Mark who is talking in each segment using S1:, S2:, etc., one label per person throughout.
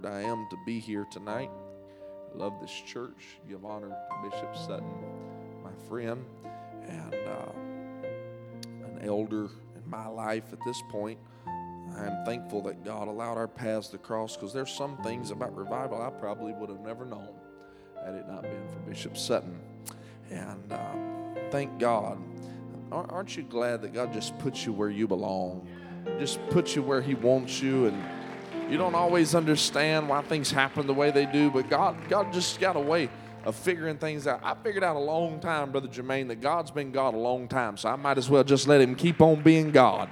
S1: I am to be here tonight. I love this church. Give honor to Bishop Sutton, my friend, and an elder in my life at this point. I am thankful that God allowed our paths to cross, because there's some things about revival I probably would have never known had it not been for Bishop Sutton. And thank God. Aren't you glad that God just puts you where you belong? Just puts you where He wants you, and you don't always understand why things happen the way they do, but God just got a way of figuring things out. I figured out a long time, Brother Jermaine, that God's been God a long time, so I might as well just let Him keep on being God.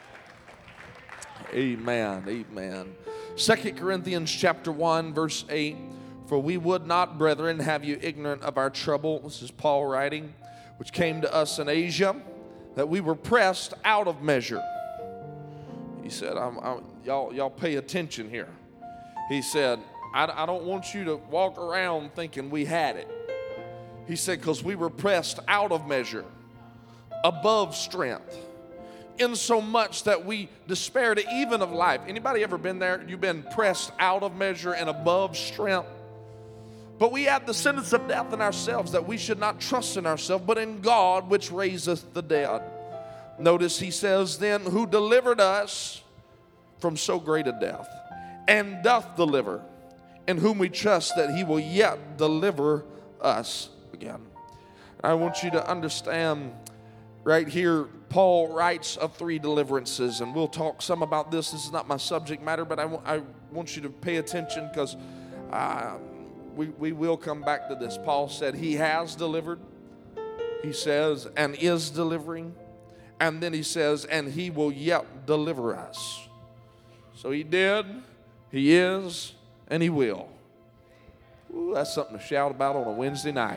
S1: Amen, amen. 2 Corinthians chapter 1, verse 8, "For we would not, brethren, have you ignorant of our trouble," this is Paul writing, "which came to us in Asia, that we were pressed out of measure." He said, y'all pay attention here. He said, I don't want you to walk around thinking we had it. He said, because we were pressed out of measure, above strength, insomuch that we despaired even of life. Anybody ever been there? You've been pressed out of measure and above strength. But we had the sentence of death in ourselves, that we should not trust in ourselves, but in God which raiseth the dead. Notice he says then, who delivered us from so great a death, and doth deliver, in whom we trust that He will yet deliver us again. I want you to understand right here, Paul writes of 3 deliverances, and we'll talk some about this. This is not my subject matter, but I want you to pay attention, because we will come back to this. Paul said He has delivered, he says, and is delivering. And then he says, and He will yet deliver us. So He did, He is, and He will. Ooh, that's something to shout about on a Wednesday night.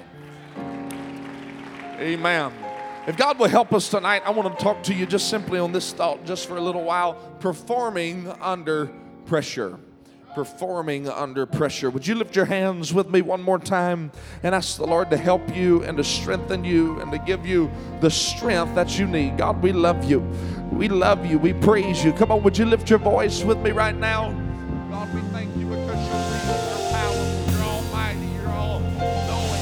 S1: Amen. If God will help us tonight, I want to talk to you just simply on this thought just for a little while. Performing under pressure. Performing under pressure. Would you lift your hands with me one more time and ask the Lord to help you and to strengthen you and to give you the strength that you need? God, we love you. We love you. We praise you. Come on, would you lift your voice with me right now? God, we thank you because you're real, you're powerful, you're almighty, you're all knowing,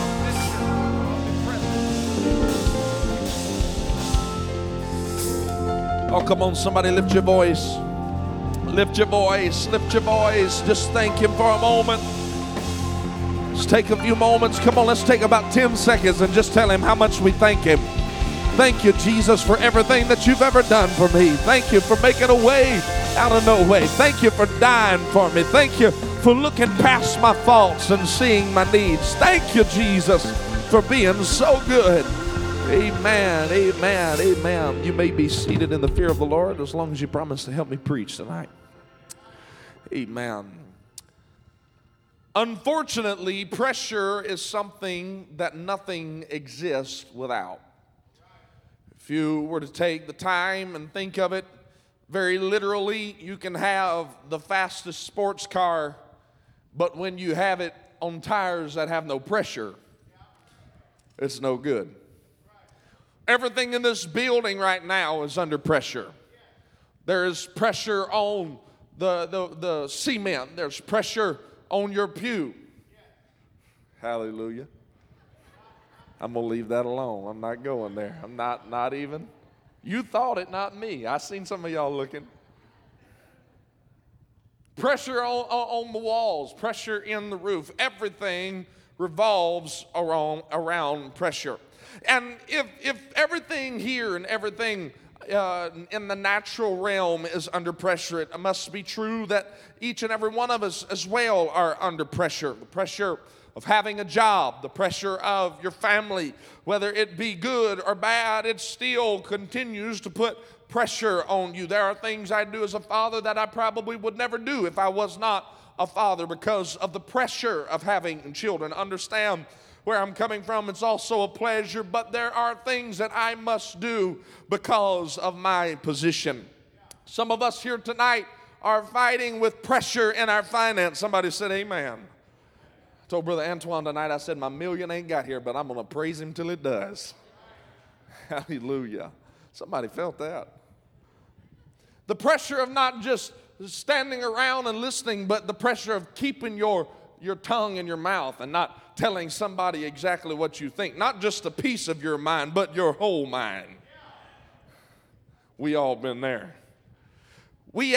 S1: omnipresent. Oh, come on, somebody lift your voice. Lift your voice, lift your voice. Just thank Him for a moment. Just take a few moments. Come on, let's take about 10 seconds and just tell Him how much we thank Him. Thank you, Jesus, for everything that you've ever done for me. Thank you for making a way out of no way. Thank you for dying for me. Thank you for looking past my faults and seeing my needs. Thank you, Jesus, for being so good. Amen, amen, amen. You may be seated in the fear of the Lord as long as you promise to help me preach tonight. Amen. Unfortunately, pressure is something that nothing exists without. If you were to take the time and think of it very literally, you can have the fastest sports car, but when you have it on tires that have no pressure, it's no good. Everything in this building right now is under pressure. There is pressure on the cement. There's pressure on your pew. Hallelujah. I'm going to leave that alone. I'm not going there. I'm not even. You thought it, not me. I seen some of y'all looking. Pressure on the walls. Pressure in the roof. Everything revolves around pressure. And if everything here and everything in the natural realm is under pressure, it must be true that each and every one of us as well are under pressure. The pressure of having a job, the pressure of your family, whether it be good or bad, it still continues to put pressure on you. There are things I do as a father that I probably would never do if I was not a father, because of the pressure of having children. Understand where I'm coming from. It's also a pleasure, but there are things that I must do because of my position. Some of us here tonight are fighting with pressure in our finance. Somebody said amen. I told Brother Antoine tonight, I said, my million ain't got here, but I'm going to praise Him till it does. Hallelujah. Somebody felt that. The pressure of not just standing around and listening, but the pressure of keeping your tongue in your mouth and not telling somebody exactly what you think. Not just a piece of your mind, but your whole mind. We all been there. We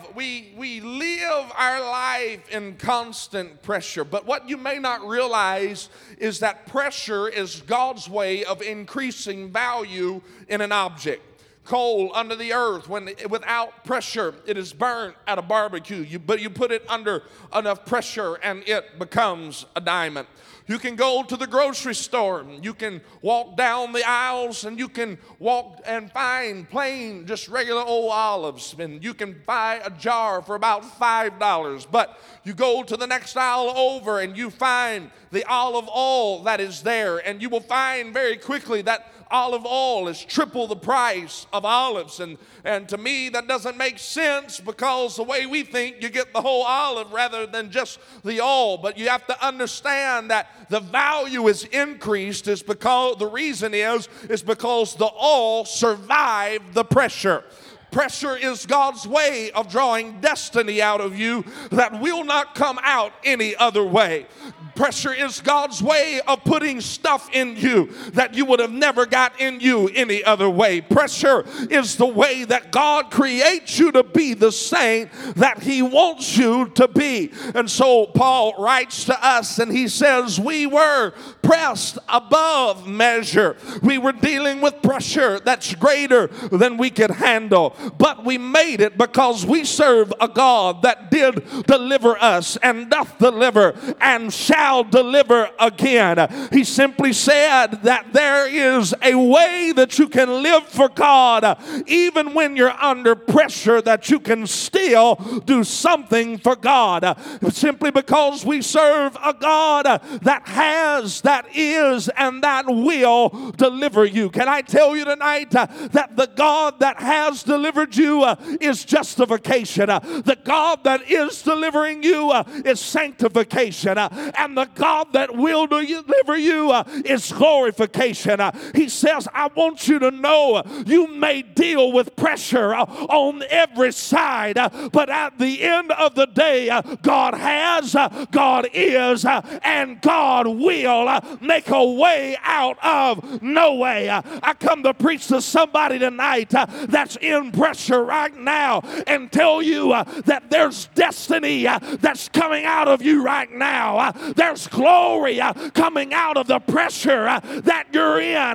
S1: live our life in constant pressure. But what you may not realize is that pressure is God's way of increasing value in an object. Coal under the earth, without pressure, it is burnt at a barbecue. But you put it under enough pressure and it becomes a diamond. You can go to the grocery store. You can walk down the aisles and you can walk and find plain, just regular old olives. And you can buy a jar for about $5. But you go to the next aisle over and you find the olive oil that is there. And you will find very quickly that olive oil is triple the price of olives. And to me, that doesn't make sense, because the way we think, you get the whole olive rather than just the oil. But you have to understand that the value is increased is because the reason is because the oil survived the pressure. Pressure is God's way of drawing destiny out of you that will not come out any other way. Pressure is God's way of putting stuff in you that you would have never got in you any other way. Pressure is the way that God creates you to be the saint that He wants you to be. And so Paul writes to us and he says, we were pressed above measure. We were dealing with pressure that's greater than we could handle. But we made it because we serve a God that did deliver us and doth deliver and shall deliver again. He simply said that there is a way that you can live for God even when you're under pressure, that you can still do something for God. Simply because we serve a God that has, that is, and that will deliver you. Can I tell you tonight that the God that has delivered you is justification. The God that is delivering you is sanctification. And the God that will deliver you is glorification. He says, I want you to know you may deal with pressure on every side, but at the end of the day, God has, God is, and God will make a way out of no way. I come to preach to somebody tonight that's in pressure right now and tell you that there's destiny that's coming out of you right now. There's glory coming out of the pressure that you're in.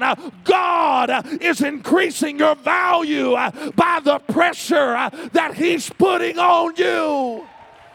S1: God is increasing your value by the pressure that He's putting on you.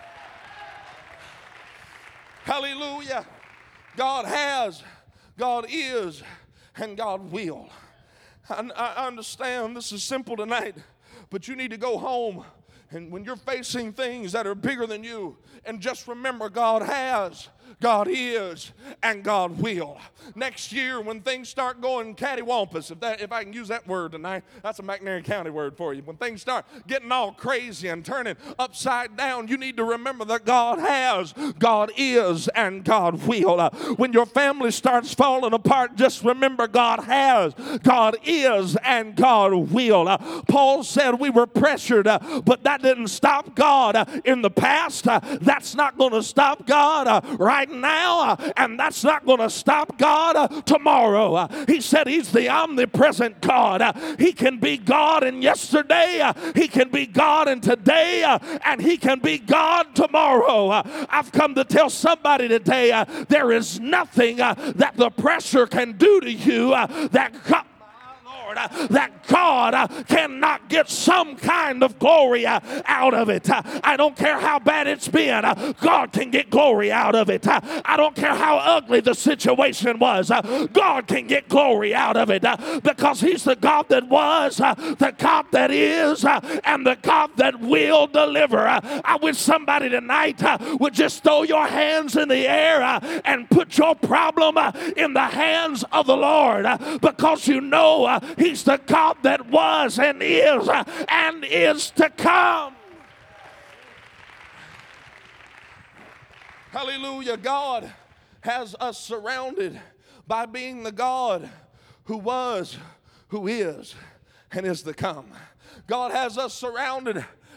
S1: Hallelujah. God has, God is, and God will. I understand this is simple tonight, but you need to go home, and when you're facing things that are bigger than you, and just remember God has, God is, and God will. Next year, when things start going cattywampus, if I can use that word tonight, that's a McNairy County word for you. When things start getting all crazy and turning upside down, you need to remember that God has, God is, and God will. When your family starts falling apart, just remember God has, God is, and God will. Paul said we were pressured, but that didn't stop God in the past. That's not going to stop God right now, and that's not going to stop God tomorrow. He said He's the omnipresent God. He can be God in yesterday, He can be God in today, and He can be God tomorrow. I've come to tell somebody today there is nothing that the pressure can do to you that God cannot get some kind of glory out of it. I don't care how bad it's been, God can get glory out of it. I don't care how ugly the situation was, God can get glory out of it, because He's the God that was, the God that is, and the God that will deliver. I wish somebody tonight would just throw your hands in the air and put your problem in the hands of the Lord, because you know He's the God that was and is to come. Hallelujah. God has us surrounded by being the God who was, who is, and is to come. God has us surrounded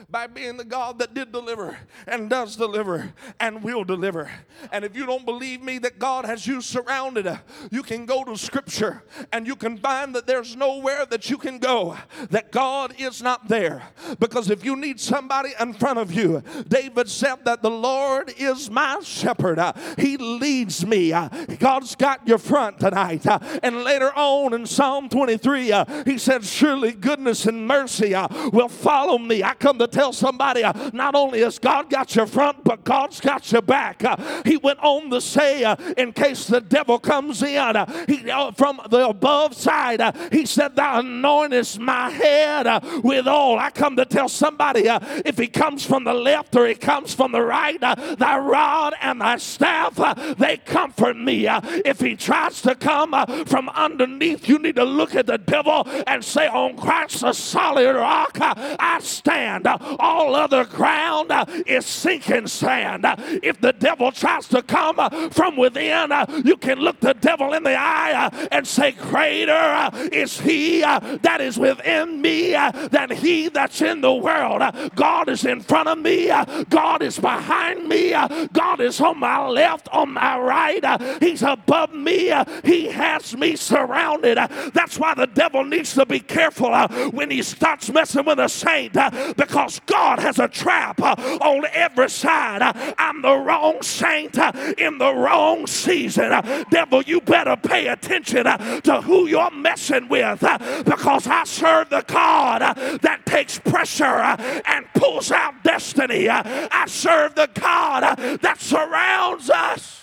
S1: by being the God that did deliver and does deliver and will deliver. And if you don't believe me that God has you surrounded, you can go to Scripture and you can find that there's nowhere that you can go that God is not there. Because if you need somebody in front of you, David said that the Lord is my shepherd. He leads me. God's got your front tonight. And later on in Psalm 23, he said, surely goodness and mercy will follow me. I come to tell somebody, not only has God got your front, but God's got your back. He went on to say, in case the devil comes in, from the above side, he said, thou anointest my head with oil. I come to tell somebody, if he comes from the left or he comes from the right, thy rod and thy staff, they comfort me. If he tries to come from underneath, you need to look at the devil and say, on Christ the solid rock I stand. All other ground is sinking sand. If the devil tries to come from within, you can look the devil in the eye and say, greater is he that is within me than he that's in the world. God is in front of me. God is behind me. God is on my left, on my right. He's above me. He has me surrounded. That's why the devil needs to be careful when he starts messing with a saint, because God has a trap on every side. I'm the wrong saint in the wrong season. Devil, you better pay attention to who you're messing with, because I serve the God that takes pressure and pulls out destiny. I serve the God that surrounds us.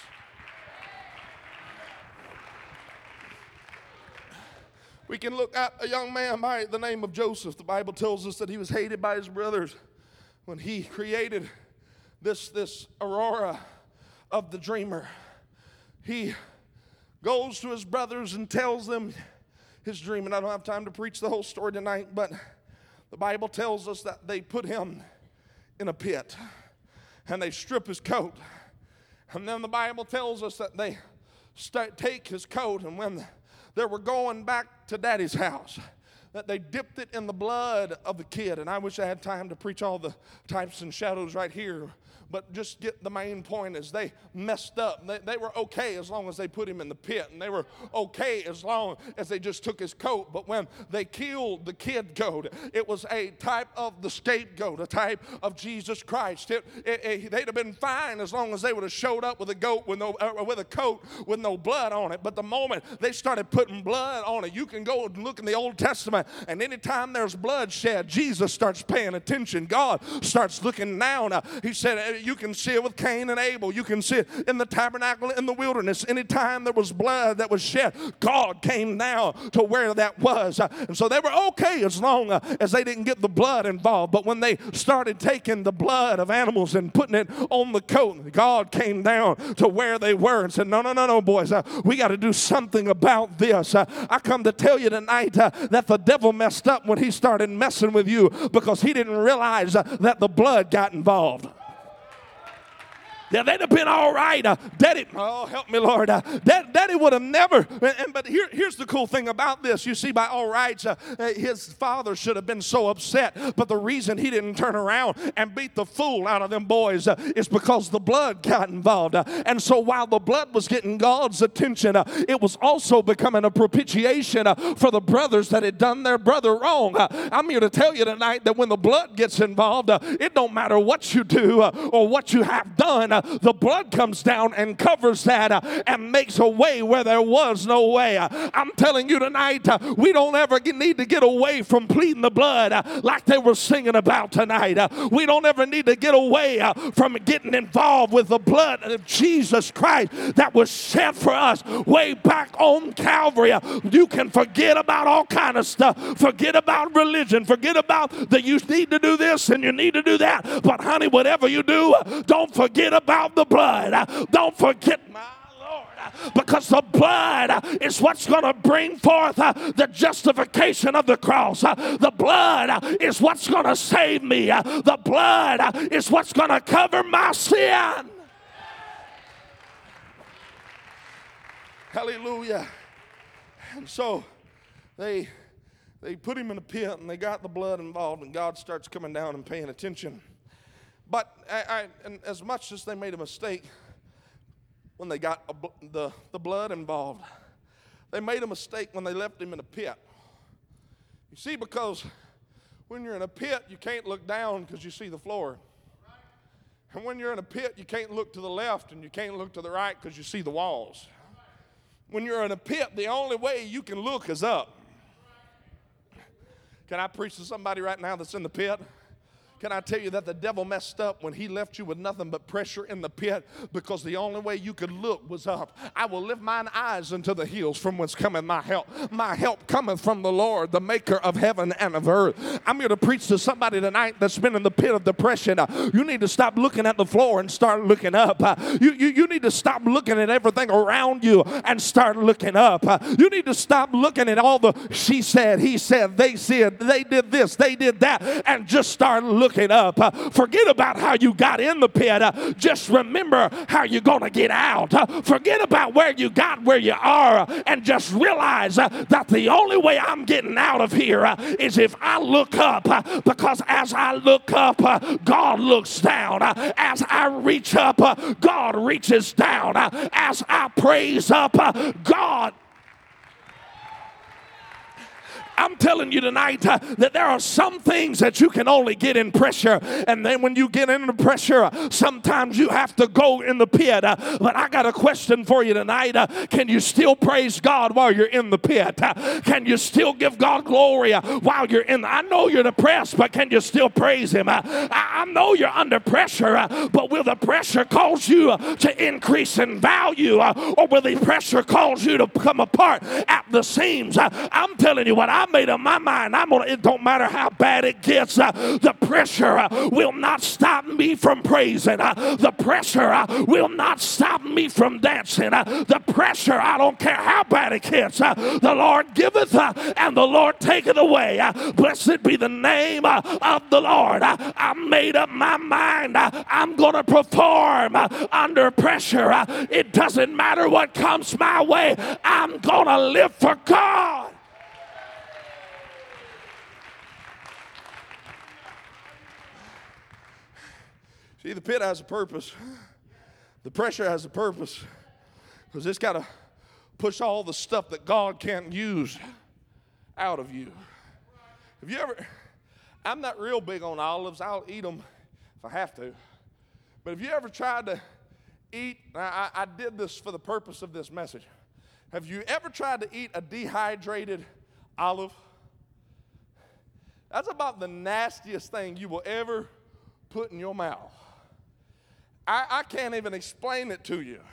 S1: We can look at a young man by the name of Joseph. The Bible tells us that he was hated by his brothers when he created this aurora of the dreamer. He goes to his brothers and tells them his dream. And I don't have time to preach the whole story tonight, but the Bible tells us that they put him in a pit and they strip his coat. And then the Bible tells us that they take his coat, and when they were going back to daddy's house, that they dipped it in the blood of the kid. And I wish I had time to preach all the types and shadows right here, but just get the main point is they messed up. They were okay as long as they put him in the pit, and they were okay as long as they just took his coat. But when they killed the kid goat, it was a type of the scapegoat, a type of Jesus Christ. They'd have been fine as long as they would have showed up with a goat with a coat with no blood on it. But the moment they started putting blood on it, you can go and look in the Old Testament, and anytime there's bloodshed, Jesus starts paying attention. God starts looking down. He said, you can see it with Cain and Abel. You can see it in the tabernacle in the wilderness. Anytime there was blood that was shed, God came down to where that was. And so they were okay as long as they didn't get the blood involved. But when they started taking the blood of animals and putting it on the coat, God came down to where they were and said, no, boys, we got to do something about this. I come to tell you tonight that the devil messed up when he started messing with you, because he didn't realize that the blood got involved. Yeah, they'd have been all right. Daddy, oh, help me, Lord. Daddy would have never. But here's the cool thing about this. You see, by all rights, his father should have been so upset. But the reason he didn't turn around and beat the fool out of them boys is because the blood got involved. And so while the blood was getting God's attention, it was also becoming a propitiation for the brothers that had done their brother wrong. I'm here to tell you tonight that when the blood gets involved, it don't matter what you do or what you have done. The blood comes down and covers that and makes a way where there was no way. I'm telling you tonight, we don't ever need to get away from pleading the blood like they were singing about tonight. We don't ever need to get away from getting involved with the blood of Jesus Christ that was shed for us way back on Calvary. You can forget about all kind of stuff. Forget about religion. Forget about that you need to do this and you need to do that. But honey, whatever you do, don't forget about the blood. Don't forget, my Lord, because the blood is what's going to bring forth the justification of the cross. The blood is what's going to save me. The blood is what's going to cover my sin. Hallelujah. And so they They put him in a pit, and they got the blood involved, and God starts coming down and paying attention. But and as much as they made a mistake when they got the blood involved, they made a mistake when they left him in a pit. You see, because when you're in a pit, you can't look down because you see the floor. And when you're in a pit, you can't look to the left and you can't look to the right because you see the walls. When you're in a pit, the only way you can look is up. Can I preach to somebody right now that's in the pit? Can I tell you that the devil messed up when he left you with nothing but pressure in the pit, because the only way you could look was up. I will lift mine eyes unto the hills from whence cometh my help. My help cometh from the Lord, the maker of heaven and of earth. I'm here to preach to somebody tonight that's been in the pit of depression. You need to stop looking at the floor and start looking up. You need to stop looking at everything around you and start looking up. You need to stop looking at all the she said, he said, they said, they did this, they did that, and just start looking up. Forget about how you got in the pit. Just remember how you're going to get out. Forget about where you got where you are, and just realize that the only way I'm getting out of here is if I look up, because as I look up, God looks down. As I reach up, God reaches down. As I praise up, God. I'm telling you tonight that there are some things that you can only get in pressure. And then when you get into pressure, sometimes you have to go in the pit. But I got a question for you tonight. Can you still praise God while you're in the pit? Can you still give God glory while you're in I know you're depressed, but can you still praise Him? I know you're under pressure, but will the pressure cause you to increase in value? Or will the pressure cause you to come apart at the seams? I'm telling you what I made up my mind. It don't matter how bad it gets. The pressure will not stop me from praising. The pressure will not stop me from dancing. The pressure, I don't care how bad it gets. The Lord giveth and the Lord taketh away. Blessed be the name of the Lord. I made up my mind. I'm going to perform under pressure. It doesn't matter what comes my way. I'm going to live for God. See, the pit has a purpose. The pressure has a purpose, because it's got to push all the stuff that God can't use out of you. Have you ever, I'm not real big on olives. I'll eat them if I have to. But have you ever tried to eat, I did this for the purpose of this message. Have you ever tried to eat a dehydrated olive? That's about the nastiest thing you will ever put in your mouth. I can't even explain it to you.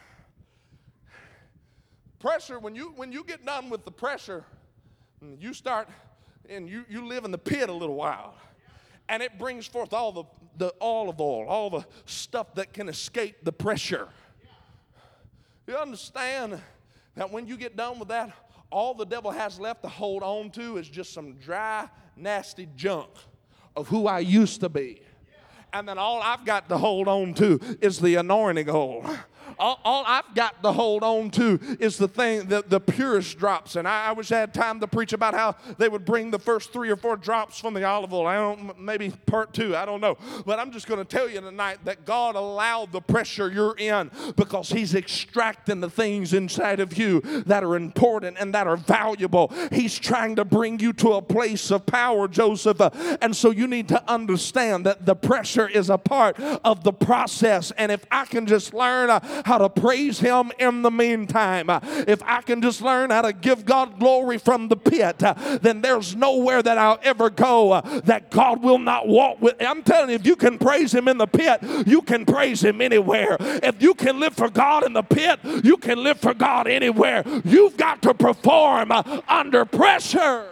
S1: Pressure, when you get done with the pressure, you start, and you live in the pit a little while, and it brings forth all the olive oil, all the stuff that can escape the pressure. You understand that when you get done with that, all the devil has left to hold on to is just some dry, nasty junk of who I used to be. And then all I've got to hold on to is the anointing oil. All I've got to hold on to is the thing, the purest drops. And I wish I had time to preach about how they would bring the first 3 or 4 drops from the olive oil. Maybe part 2, I don't know. But I'm just going to tell you tonight that God allowed the pressure you're in because He's extracting the things inside of you that are important and that are valuable. He's trying to bring you to a place of power, Joseph. And so you need to understand that the pressure is a part of the process. And if I can just learn how to praise Him in the meantime, if I can just learn how to give God glory from the pit, then there's nowhere that I'll ever go that God will not walk with. I'm telling you, if you can praise Him in the pit, you can praise Him anywhere. If you can live for God in the pit, you can live for God anywhere. You've got to perform under pressure.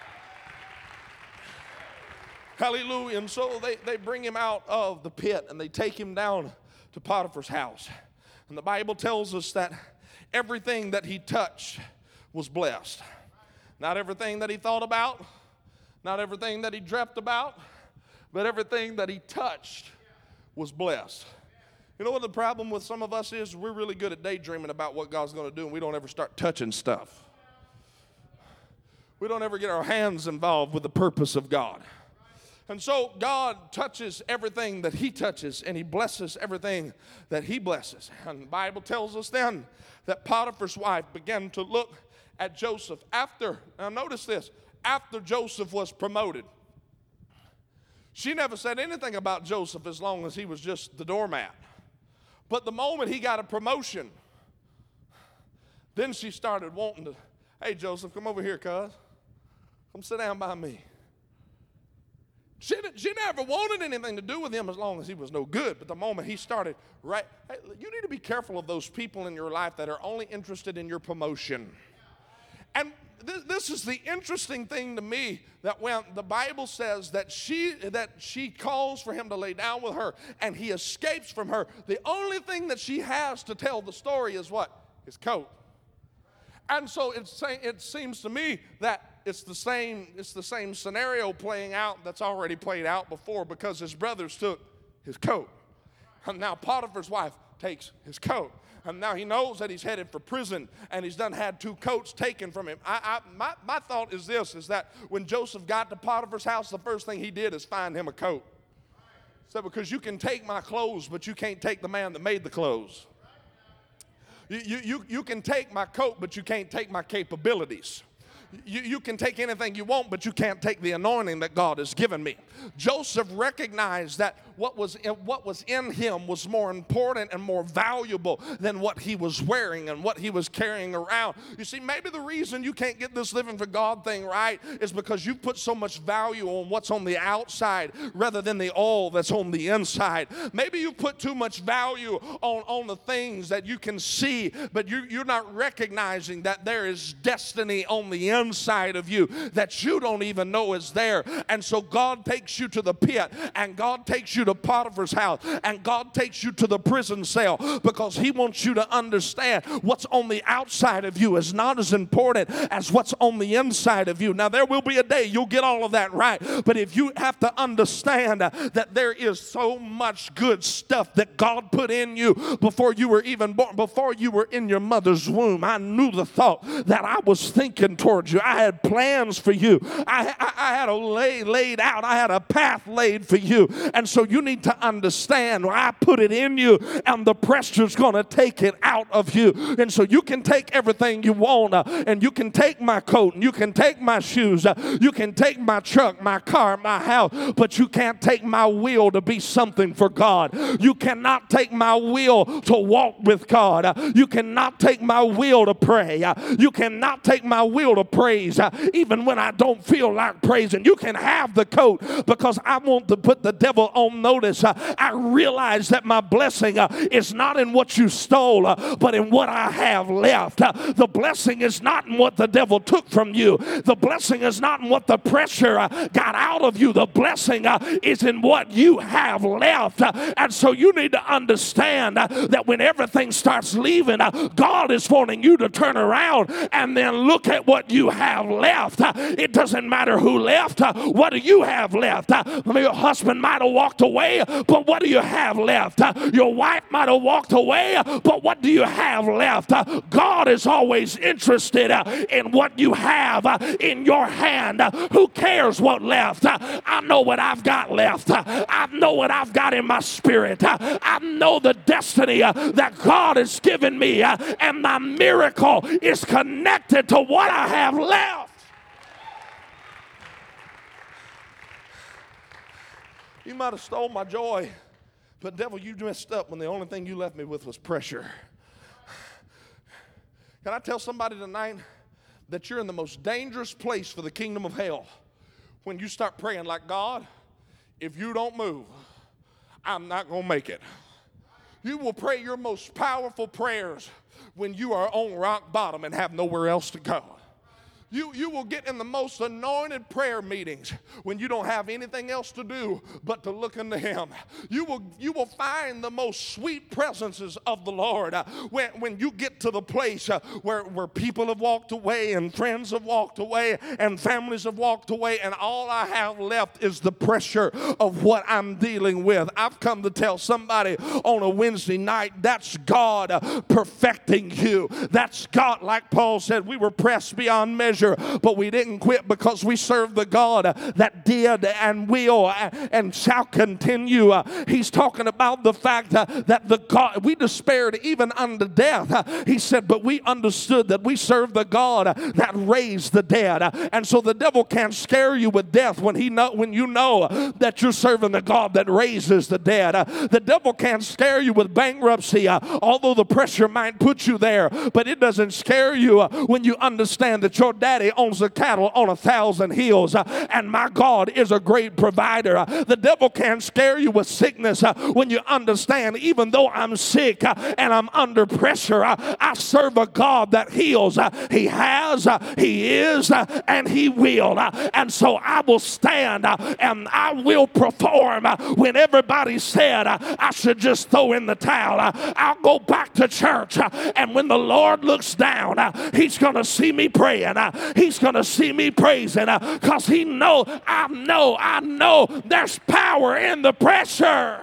S1: Hallelujah. And so they bring him out of the pit and they take him down to Potiphar's house. And the Bible tells us that everything that he touched was blessed. Not everything that he thought about, not everything that he dreamt about, but everything that he touched was blessed. You know what the problem with some of us is? We're really good at daydreaming about what God's going to do, and we don't ever start touching stuff. We don't ever get our hands involved with the purpose of God. And so God touches everything that he touches, and he blesses everything that he blesses. And the Bible tells us then that Potiphar's wife began to look at Joseph now notice this, after Joseph was promoted. She never said anything about Joseph as long as he was just the doormat. But the moment he got a promotion, then she started wanting to, hey, Joseph, come over here, cuz. Come sit down by me. She never wanted anything to do with him as long as he was no good. But the moment he started, hey, you need to be careful of those people in your life that are only interested in your promotion. And this is the interesting thing to me, that when the Bible says that she calls for him to lay down with her and he escapes from her, the only thing that she has to tell the story is what? His coat. And so it seems to me that it's the same scenario playing out that's already played out before, because his brothers took his coat. And now Potiphar's wife takes his coat. And now he knows that he's headed for prison, and he's done had 2 coats taken from him. My thought is this, is that when Joseph got to Potiphar's house, the first thing he did is find him a coat. So because you can take my clothes, but you can't take the man that made the clothes. You can take my coat, but you can't take my capabilities. You can take anything you want, but you can't take the anointing that God has given me. Joseph recognized that what was in him was more important and more valuable than what he was wearing and what he was carrying around. You see, maybe the reason you can't get this living for God thing right is because you put so much value on what's on the outside rather than the oil that's on the inside. Maybe you put too much value on the things that you can see, but you're not recognizing that there is destiny on the inside of you that you don't even know is there. And so God takes you to the pit, and God takes you to Potiphar's house, and God takes you to the prison cell, because he wants you to understand what's on the outside of you is not as important as what's on the inside of you. Now, there will be a day you'll get all of that right, but if you have to understand that there is so much good stuff that God put in you before you were even born, before you were in your mother's womb. I knew the thought that I was thinking towards you. I had plans for you. I had a laid out. I had a path laid for you. And so you need to understand, I put it in you, and the pressure's going to take it out of you. And so you can take everything you want, and you can take my coat, and you can take my shoes, you can take my truck, my car, my house, but you can't take my will to be something for God. You cannot take my will to walk with God. You cannot take my will to pray. You cannot take my will to praise even when I don't feel like praising. You can have the coat, because I want to put the devil on notice. I realize that my blessing is not in what you stole, but in what I have left. The blessing is not in what the devil took from you. The blessing is not in what the pressure got out of you. The blessing is in what you have left. And so you need to understand that when everything starts leaving, God is wanting you to turn around and then look at what you have left. It doesn't matter who left. What do you have left? Your husband might have walked away, but what do you have left? Your wife might have walked away, but what do you have left? God is always interested in what you have in your hand. Who cares what left? I know what I've got left. I know what I've got in my spirit. I know the destiny that God has given me, and my miracle is connected to what I have left. You might have stole my joy, but devil, you messed up when the only thing you left me with was pressure. Can I tell somebody tonight that you're in the most dangerous place for the kingdom of hell when you start praying like, God, if you don't move, I'm not going to make it. You will pray your most powerful prayers when you are on rock bottom and have nowhere else to go. You will get in the most anointed prayer meetings when you don't have anything else to do but to look unto him. You will find the most sweet presences of the Lord when you get to the place where people have walked away and friends have walked away and families have walked away, and all I have left is the pressure of what I'm dealing with. I've come to tell somebody on a Wednesday night, that's God perfecting you. That's God, like Paul said, we were pressed beyond measure, pleasure, but we didn't quit because we serve the God that did and will and shall continue. He's talking about the fact that the God, we despaired even unto death. He said, but we understood that we serve the God that raised the dead. And so the devil can't scare you with death when you know that you're serving the God that raises the dead. The devil can't scare you with bankruptcy, although the pressure might put you there, but it doesn't scare you when you understand that your daddy owns the cattle on 1,000 hills, and my God is a great provider. The devil can't scare you with sickness when you understand, even though I'm sick and I'm under pressure, I serve a God that heals. He has, He is, and He will. And so I will stand and I will perform when everybody said I should just throw in the towel. I'll go back to church, and when the Lord looks down, He's going to see me praying. He's going to see me praising because I know there's power in the pressure.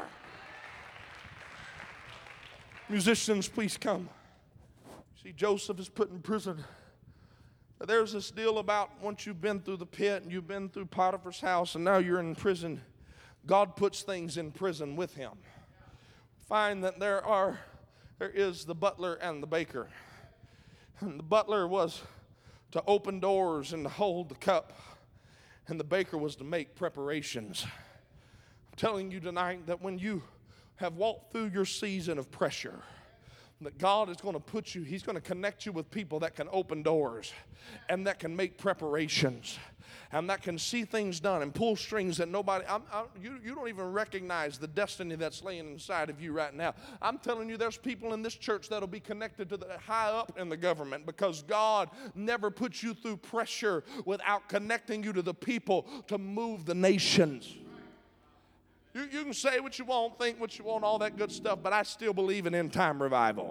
S1: Musicians, please come. See, Joseph is put in prison. There's this deal about once you've been through the pit and you've been through Potiphar's house and now you're in prison, God puts things in prison with him. Find that there is the butler and the baker. And the butler was to open doors and to hold the cup, and the baker was to make preparations. I'm telling you tonight that when you have walked through your season of pressure, that God is going to put you, He's going to connect you with people that can open doors and that can make preparations and that can see things done and pull strings that nobody, you don't even recognize the destiny that's laying inside of you right now. I'm telling you, there's people in this church that'll be connected to the high up in the government because God never puts you through pressure without connecting you to the people to move the nations. You can say what you want, think what you want, all that good stuff, but I still believe in end-time revival.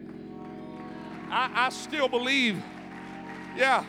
S1: I still believe, yeah.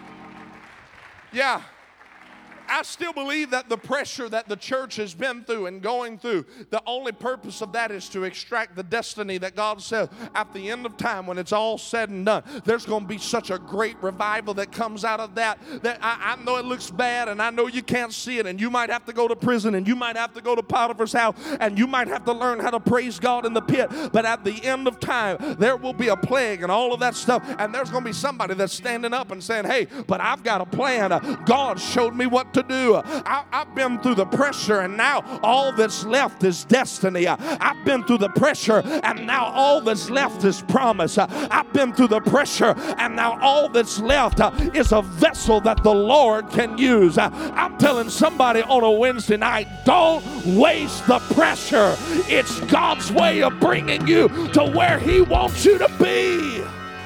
S1: I still believe that the pressure that the church has been through and going through, the only purpose of that is to extract the destiny that God says at the end of time, when it's all said and done, there's going to be such a great revival that comes out of that I know it looks bad and I know you can't see it, and you might have to go to prison and you might have to go to Potiphar's house and you might have to learn how to praise God in the pit, but at the end of time there will be a plague and all of that stuff, and there's going to be somebody that's standing up and saying, hey, but I've got a plan. God showed me what to do. I've been through the pressure and now all that's left is destiny. I've been through the pressure and now all that's left is promise. I've been through the pressure and now all that's left is a vessel that the Lord can use. I'm telling somebody on a Wednesday night, don't waste the pressure. It's God's way of bringing you to where He wants you to be.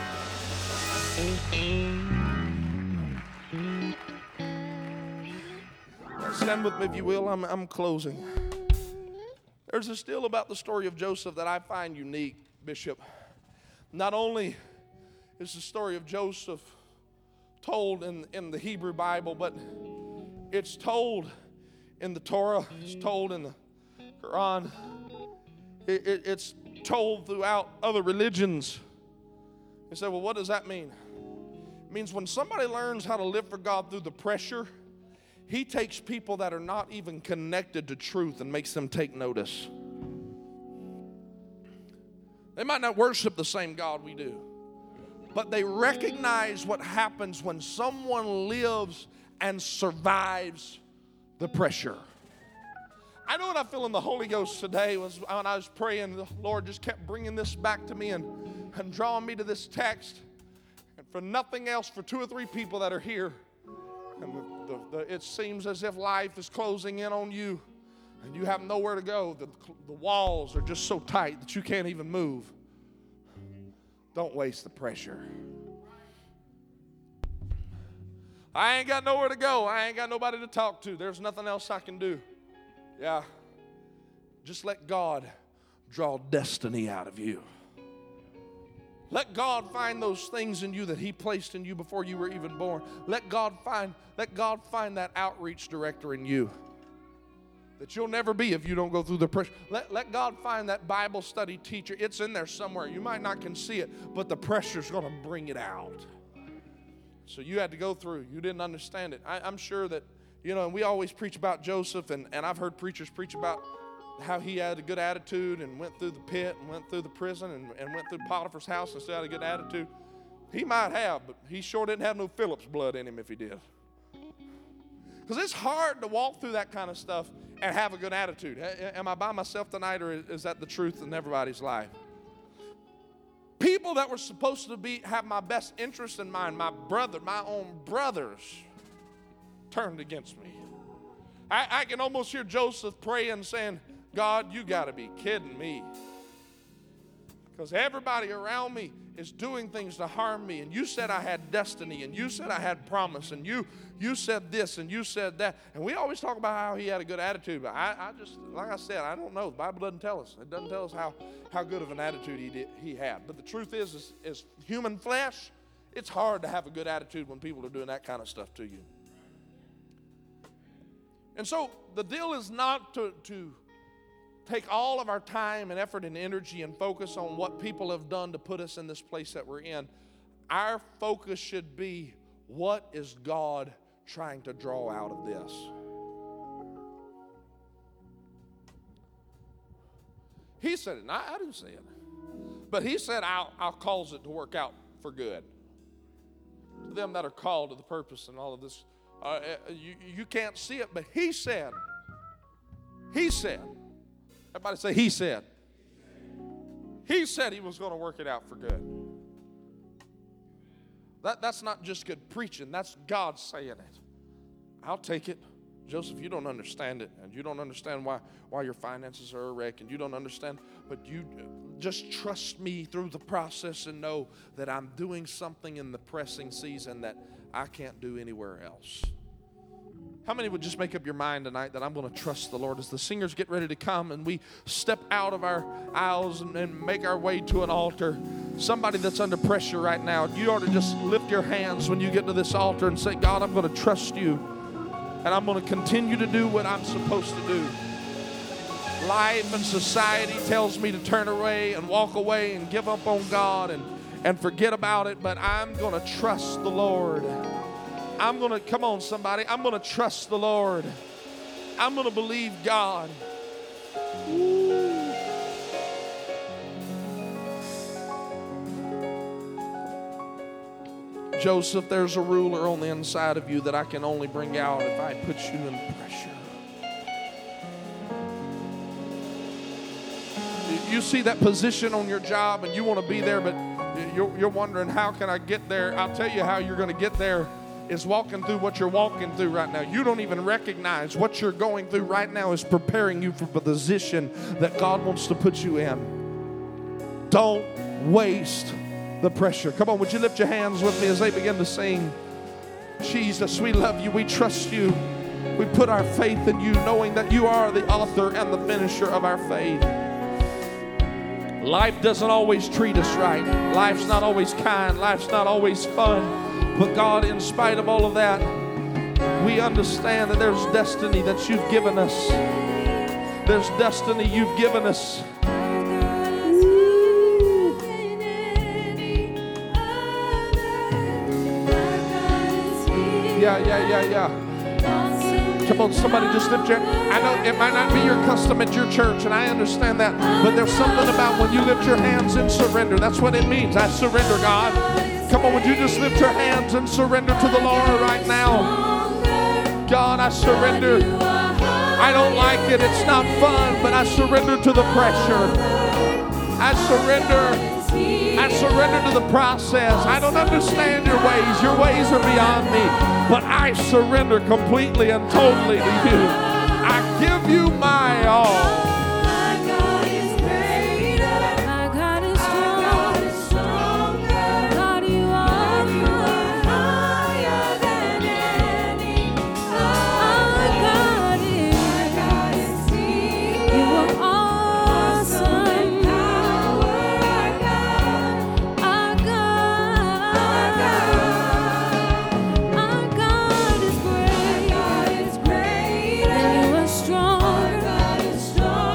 S1: Stand with me if you will. I'm closing. There's this deal about the story of Joseph that I find unique, Bishop. Not only is the story of Joseph told in the Hebrew Bible, but it's told in the Torah, it's told in the Quran, it's told throughout other religions. You say, well, what does that mean? It means when somebody learns how to live for God through the pressure, He takes people that are not even connected to truth and makes them take notice. They might not worship the same God we do, but they recognize what happens when someone lives and survives the pressure. I know what I feel in the Holy Ghost today was when I was praying, the Lord just kept bringing this back to me and drawing me to this text. And for nothing else, for 2 or 3 people that are here, and it seems as if life is closing in on you and you have nowhere to go. The walls are just so tight that you can't even move. Don't waste the pressure. I ain't got nowhere to go. I ain't got nobody to talk to. There's nothing else I can do. Yeah. Just let God draw destiny out of you. Let God find those things in you that He placed in you before you were even born. Let God find that outreach director in you that you'll never be if you don't go through the pressure. Let God find that Bible study teacher. It's in there somewhere. You might not can see it, but the pressure's going to bring it out. So you had to go through. You didn't understand it. I'm sure that, and we always preach about Joseph, and I've heard preachers preach about how he had a good attitude and went through the pit and went through the prison and went through Potiphar's house and still had a good attitude. He might have, but he sure didn't have no Philip's blood in him if he did. Because it's hard to walk through that kind of stuff and have a good attitude. Am I by myself tonight, or is that the truth in everybody's life? People that were supposed to have my best interest in mind, my own brothers, turned against me. I can almost hear Joseph praying, saying, God, you got to be kidding me. Because everybody around me is doing things to harm me. And you said I had destiny. And you said I had promise. And you said this and you said that. And we always talk about how he had a good attitude. But I just, like I said, I don't know. The Bible doesn't tell us. It doesn't tell us how good of an attitude he had. But the truth is human flesh, it's hard to have a good attitude when people are doing that kind of stuff to you. And so the deal is not to take all of our time and effort and energy and focus on what people have done to put us in this place that we're in. Our focus should be, what is God trying to draw out of this? He said it, and I didn't say it. But he said, I'll cause it to work out for good. To them that are called to the purpose and all of this. You can't see it, but he said. Everybody say, he said. He said he was going to work it out for good. That's not just good preaching. That's God saying it. I'll take it. Joseph, you don't understand it, and you don't understand why your finances are a wreck, and you don't understand, but you just trust me through the process and know that I'm doing something in the pressing season that I can't do anywhere else. How many would just make up your mind tonight that I'm going to trust the Lord as the singers get ready to come and we step out of our aisles and make our way to an altar? Somebody that's under pressure right now, you ought to just lift your hands when you get to this altar and say, God, I'm going to trust you, and I'm going to continue to do what I'm supposed to do. Life and society tells me to turn away and walk away and give up on God and forget about it, but I'm going to trust the Lord. Come on somebody, I'm going to trust the Lord. I'm going to believe God. Ooh. Joseph, there's a ruler on the inside of you that I can only bring out if I put you in pressure. You see that position on your job and you want to be there, but you're wondering, how can I get there? I'll tell you how you're going to get there. Is walking through what you're walking through right now. You don't even recognize what you're going through right now is preparing you for the position that God wants to put you in. Don't waste the pressure. Come on, would you lift your hands with me as they begin to sing? Jesus, we love you. We trust you. We put our faith in you, knowing that you are the author and the finisher of our faith. Life doesn't always treat us right. Life's not always kind. Life's not always fun. But God, in spite of all of that, we understand that there's destiny that you've given us. There's destiny you've given us. Yeah. Come on, somebody just lift your... I know it might not be your custom at your church, and I understand that, but there's something about when you lift your hands in surrender. That's what it means. I surrender, God. Come on, would you just lift your hands and surrender to the Lord right now? God, I surrender. I don't like it. It's not fun, but I surrender to the pressure. I surrender to the process. I don't understand your ways. Your ways are beyond me. But I surrender completely and totally to you. I give you my all.
S2: Strong.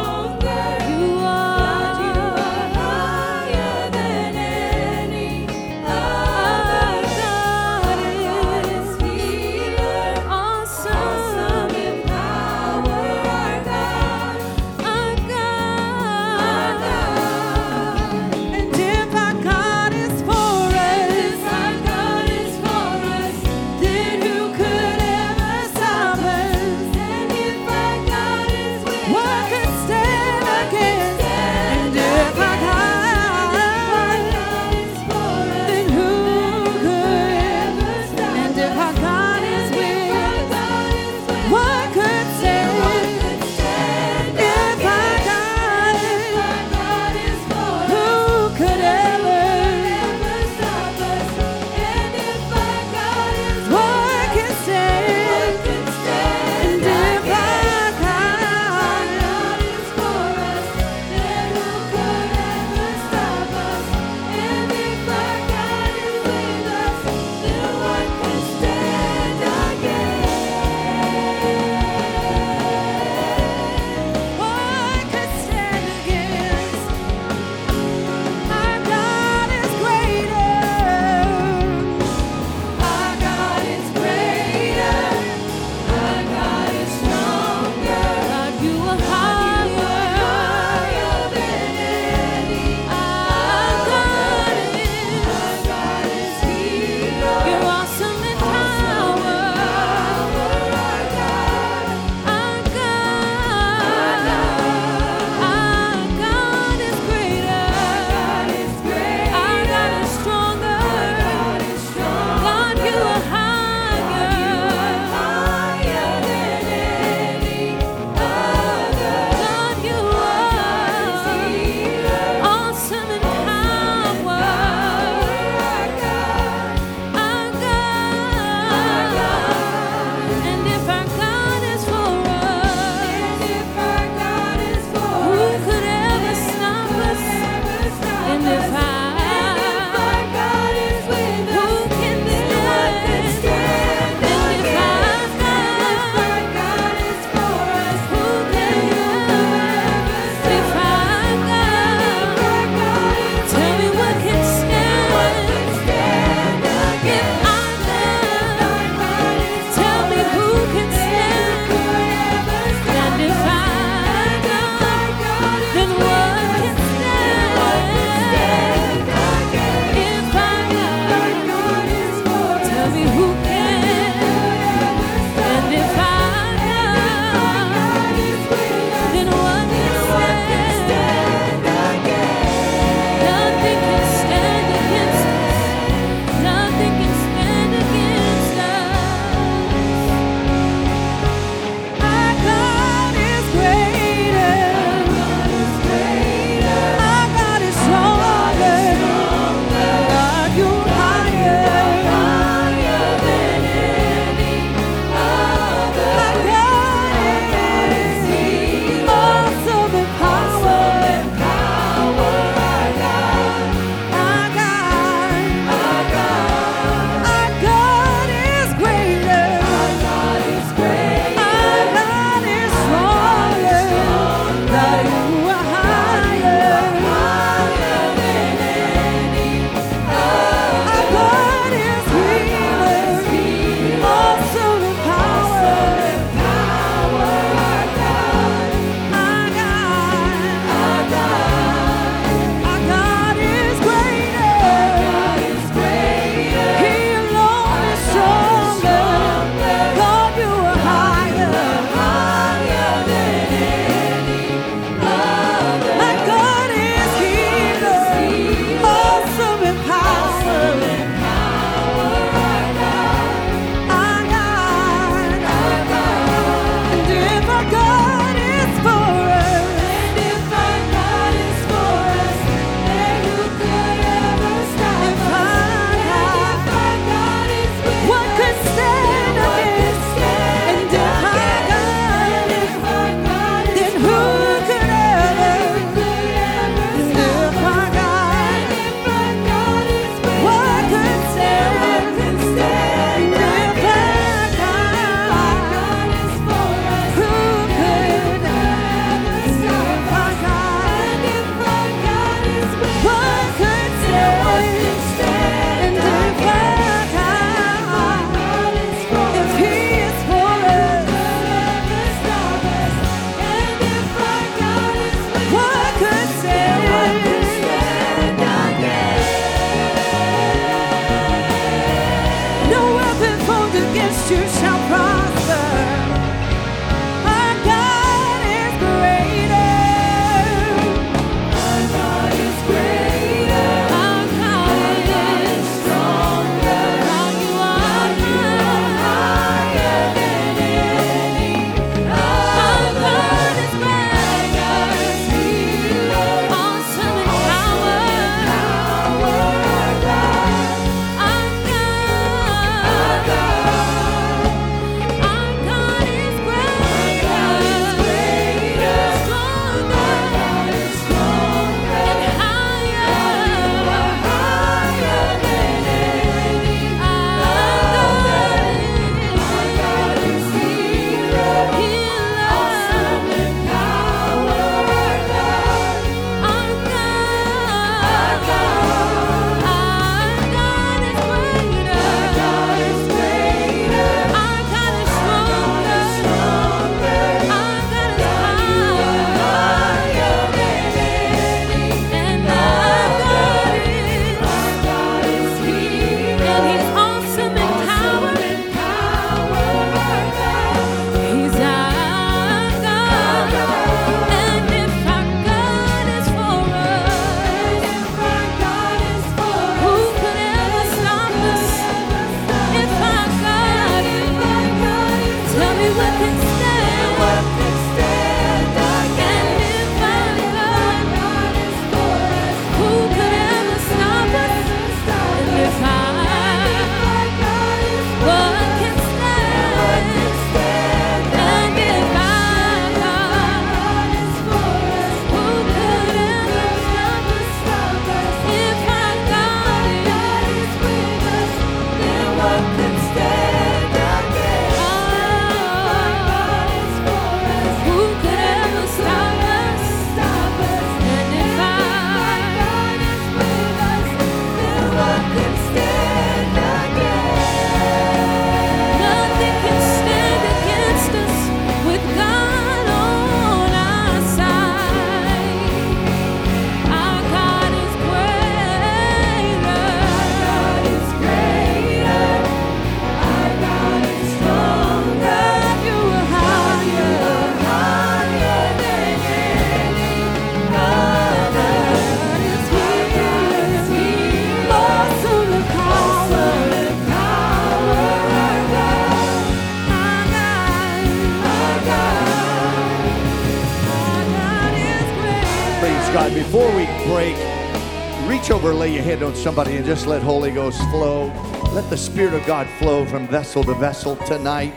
S2: God, before we break, reach over, lay your hand on somebody, and just let Holy Ghost flow. Let the Spirit of God flow from vessel to vessel tonight.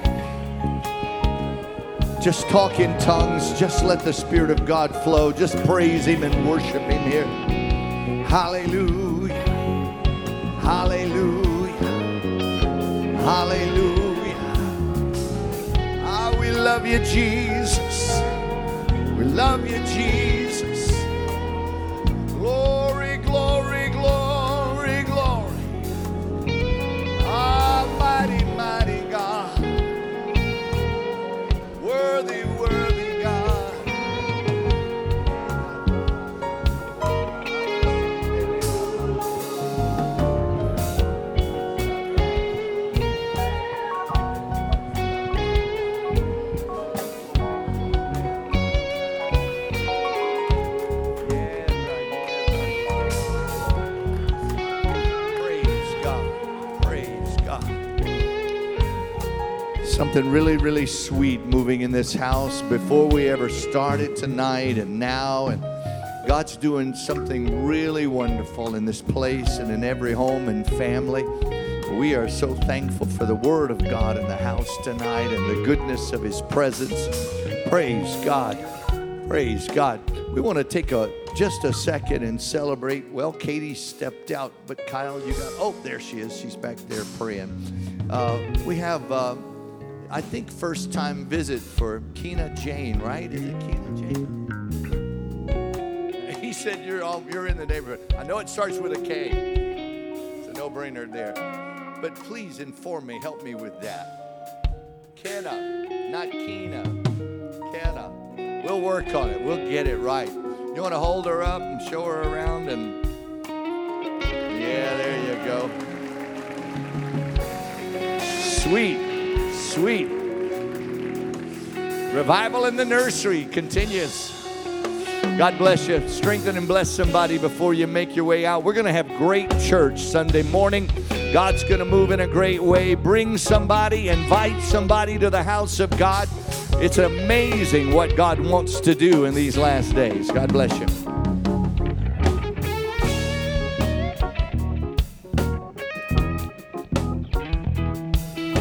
S2: Just talk in tongues. Just let the Spirit of God flow. Just praise Him and worship Him here. Hallelujah. Hallelujah. Hallelujah. Ah, we love you, Jesus. We love you, Jesus. Glory, glory, glory, glory. Ah, mighty, mighty God. Worthy, worthy God. Something really, really sweet moving in this house before we ever started tonight and now. And God's doing something really wonderful in this place and in every home and family. We are so thankful for the Word of God in the house tonight and the goodness of His presence. Praise God. Praise God. We want to take just a second and celebrate. Well, Katie stepped out, but Kyle, you got, oh, there she is. She's back there praying. We have... I think first time visit for Keena Jane, right? Is it Keena Jane? He said you're in the neighborhood. I know it starts with a K. It's a no-brainer there. But please inform me, help me with that. Kenna, not Keena. Kenna. We'll work on it. We'll get it right. You want to hold her up and show her around and yeah, there you go. Sweet. Sweet. Revival in the nursery continues. God bless you. Strengthen and bless somebody before you make your way out. We're going to have great church Sunday morning. God's going to move in a great way. Bring somebody, invite somebody to the house of God. It's amazing what God wants to do in these last days. God bless you.